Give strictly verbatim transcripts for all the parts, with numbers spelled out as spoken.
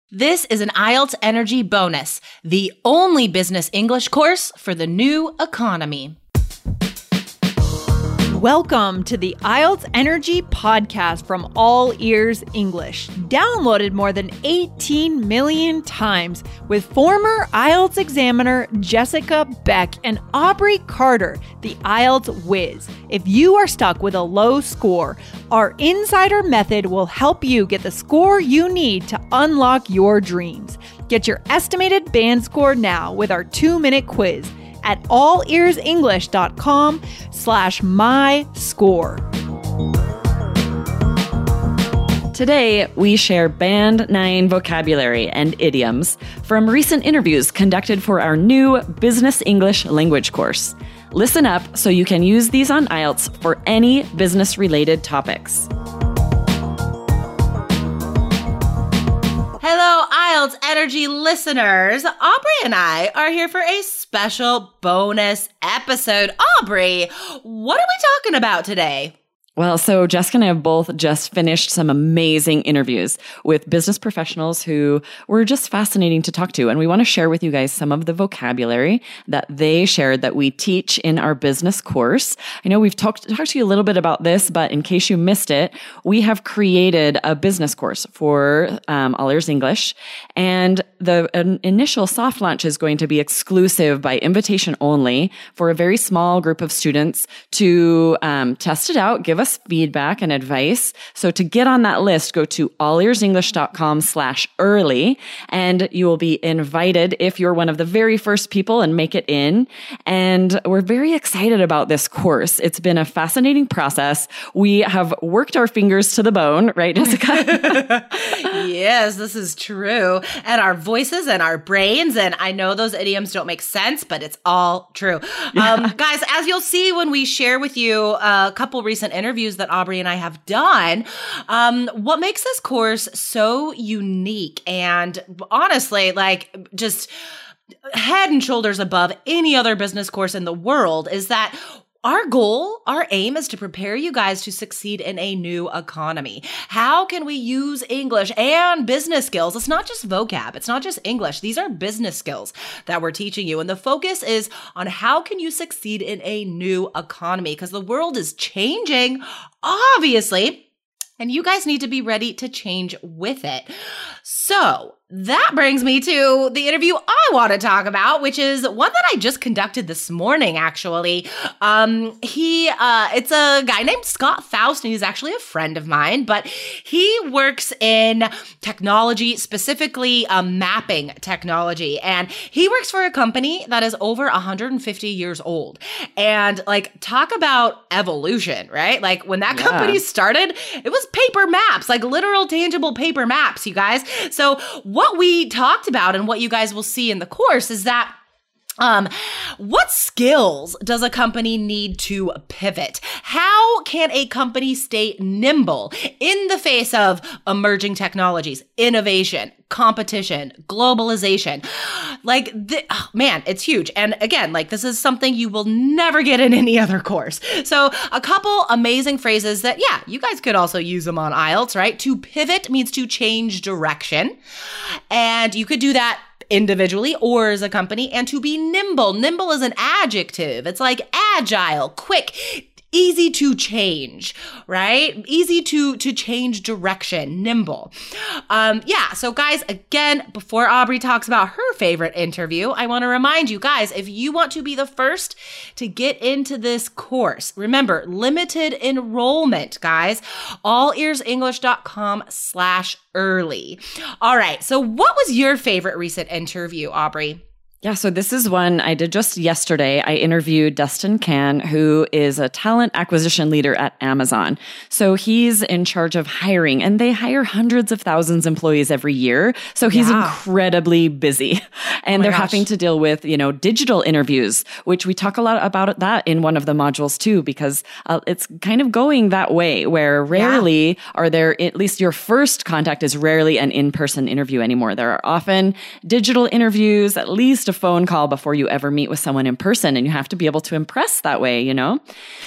This is an I E L T S Energy bonus, the only business English course for the new economy. Welcome to the I E L T S Energy podcast from All Ears English, downloaded more than eighteen million times with former I E L T S examiner Jessica Beck and Aubrey Carter, the I E L T S whiz. If you are stuck with a low score, our insider method will help you get the score you need to unlock your dreams. Get your estimated band score now with our two-minute quiz at allearsenglish.com slash my score. Today, we share Band nine vocabulary and idioms from recent interviews conducted for our new Business English language course. Listen up so you can use these on I E L T S for any business-related topics. Hello, I E L T S Energy listeners. Aubrey and I are here for a special bonus episode. Aubrey, what are we talking about today? Well, so Jessica and I have both just finished some amazing interviews with business professionals who were just fascinating to talk to. And we want to share with you guys some of the vocabulary that they shared that we teach in our business course. I know we've talked, talked to you a little bit about this, but in case you missed it, we have created a business course for um, All Ears English. And the an initial soft launch is going to be exclusive by invitation only for a very small group of students to um, test it out, give us feedback and advice. So to get on that list, go to allearsenglish.com slash early, and you will be invited if you're one of the very first people and make it in. And we're very excited about this course. It's been a fascinating process. We have worked our fingers to the bone, right, Jessica? Yes, this is true. And our voices and our brains, and I know those idioms don't make sense, but it's all true. Yeah. Um, guys, as you'll see when we share with you a couple recent interviews that Aubrey and I have done, um, what makes this course so unique and honestly, like just head and shoulders above any other business course in the world is that our goal, our aim is to prepare you guys to succeed in a new economy. How can we use English and business skills? It's not just vocab. It's not just English. These are business skills that we're teaching you. And the focus is on how can you succeed in a new economy? Because the world is changing, obviously, and you guys need to be ready to change with it. So that brings me to the interview I want to talk about, which is one that I just conducted this morning, actually. Um, he, uh, it's a guy named Scott Faust, and he's actually a friend of mine, but he works in technology, specifically um, mapping technology. And he works for a company that is over one hundred fifty years old. And like, talk about evolution, right? Like when that Yeah. company started, it was paper maps, like literal tangible paper maps, you guys. So what we talked about and what you guys will see in the course is that Um, what skills does a company need to pivot? How can a company stay nimble in the face of emerging technologies, innovation, competition, globalization? Like, the, oh, man, it's huge. And again, like this is something you will never get in any other course. So a couple amazing phrases that, yeah, you guys could also use them on I E L T S, right? To pivot means to change direction. And you could do that individually or as a company. And to be nimble. Nimble is an adjective. It's like agile, quick, easy to change, right? Easy to, to change direction, nimble. Um, yeah. So guys, again, before Aubrey talks about her favorite interview, I want to remind you guys, if you want to be the first to get into this course, remember, limited enrollment, guys, allearsenglish.com slash early. All right. So what was your favorite recent interview, Aubrey? Yeah, so this is one I did just yesterday. I interviewed Dustin Can, who is a talent acquisition leader at Amazon. So he's in charge of hiring, and they hire hundreds of thousands of employees every year. So he's yeah. incredibly busy. And oh they're gosh. having to deal with, you know, digital interviews, which we talk a lot about that in one of the modules too, because uh, it's kind of going that way where rarely yeah. are there, at least your first contact is rarely an in-person interview anymore. There are often digital interviews, at least least a phone call before you ever meet with someone in person, and you have to be able to impress that way, you know?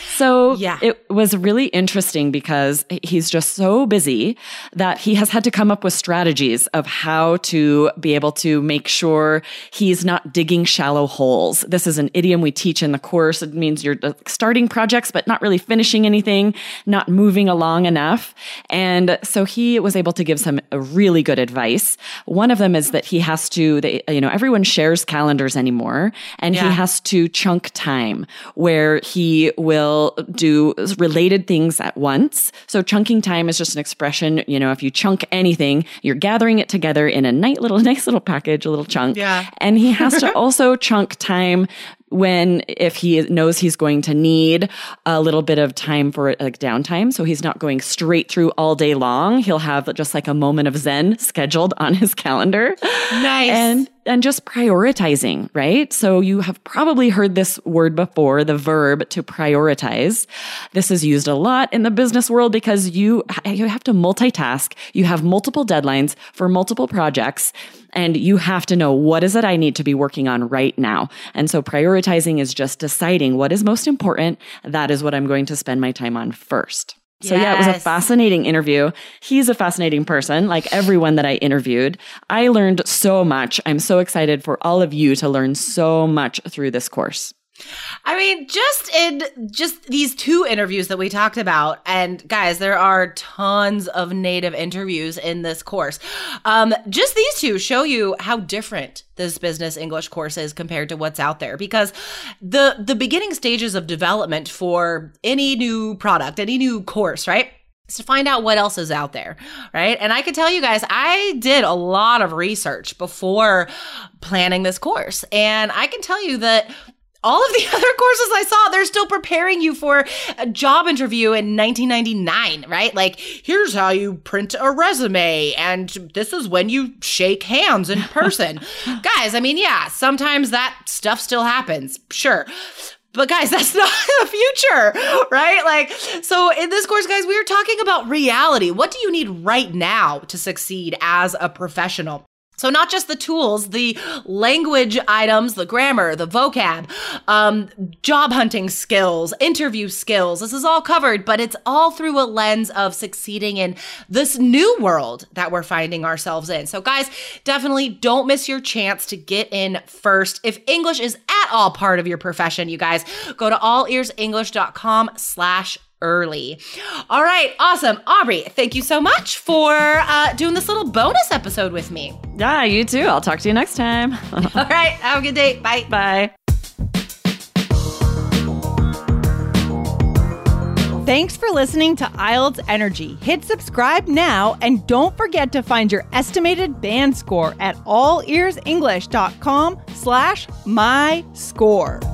So yeah. it was really interesting because he's just so busy that he has had to come up with strategies of how to be able to make sure he's not digging shallow holes. This is an idiom we teach in the course. It means you're starting projects, but not really finishing anything, not moving along enough. And so he was able to give some really good advice. One of them is that he has to, they, you know, everyone shares calendars anymore, and yeah. he has to chunk time where he will do related things at once. So chunking time is just an expression, you know, if you chunk anything, you're gathering it together in a nice little, nice little package, a little chunk. Yeah. And he has to also chunk time when, if he knows he's going to need a little bit of time for like downtime. So he's not going straight through all day long. He'll have just like a moment of Zen scheduled on his calendar. Nice. And and just prioritizing, right? So you have probably heard this word before, the verb to prioritize. This is used a lot in the business world because you, you have to multitask. You have multiple deadlines for multiple projects, and you have to know, what is it I need to be working on right now? And so prioritizing is just deciding what is most important. That is what I'm going to spend my time on first. So yes. yeah, it was a fascinating interview. He's a fascinating person, like everyone that I interviewed. I learned so much. I'm so excited for all of you to learn so much through this course. I mean, just in just these two interviews that we talked about, and guys, there are tons of native interviews in this course. Um, just these two show you how different this business English course is compared to what's out there, because the the beginning stages of development for any new product, any new course, right? Is to find out what else is out there, right? And I can tell you guys, I did a lot of research before planning this course, and I can tell you that all of the other courses I saw, they're still preparing you for a job interview in nineteen ninety-nine, right? Like, here's how you print a resume, and this is when you shake hands in person. Guys, I mean, yeah, sometimes that stuff still happens, sure. But guys, that's not the future, right? Like, so in this course, guys, we are talking about reality. What do you need right now to succeed as a professional? So not just the tools, the language items, the grammar, the vocab, um, job hunting skills, interview skills. This is all covered, but it's all through a lens of succeeding in this new world that we're finding ourselves in. So guys, definitely don't miss your chance to get in first. If English is at all part of your profession, you guys, go to allearsenglish.com slash early. All right. Awesome. Aubrey, thank you so much for uh, doing this little bonus episode with me. Yeah, you too. I'll talk to you next time. All right. Have a good day. Bye. Bye. Thanks for listening to I E L T S Energy. Hit subscribe now, and don't forget to find your estimated band score at allearsenglish.com slash my score.